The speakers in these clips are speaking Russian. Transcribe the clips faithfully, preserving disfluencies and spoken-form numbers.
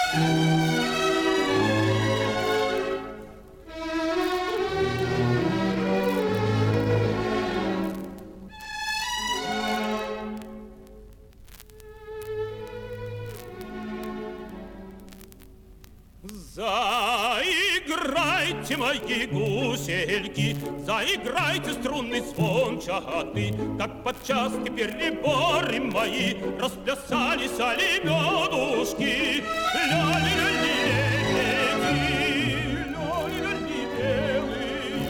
Заиграйте, мои гусельки, заиграйте струнный звон чахоты, как подчас теперь переборы мои расплясались олимедушки. Ля-ли-ля-ли-лебеди, ля-ли-ля-ли белые.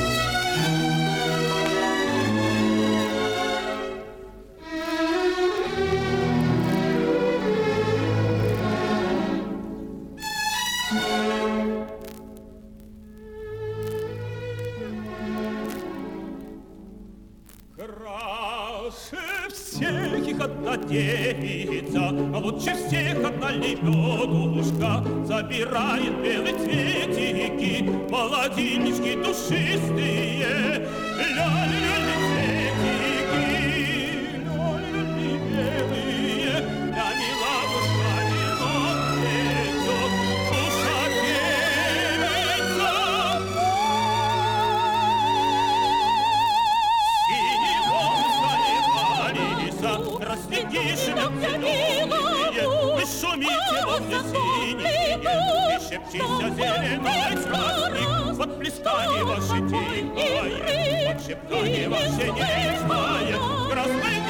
Краше всех их одна девица, а лучше всех одна лебедушка. Забирает белые цветики, молодильнички душистые. Ля-ля-ля-ля цветики, ля-ля-ля-ля белые. Ля милавушка вино плетет, душа певица. Расцветишь нам зеленые, вы шумите во мне синие, и шепчися зеленой красной, под плесками ваши тихое, под шептание ваше нежное, красной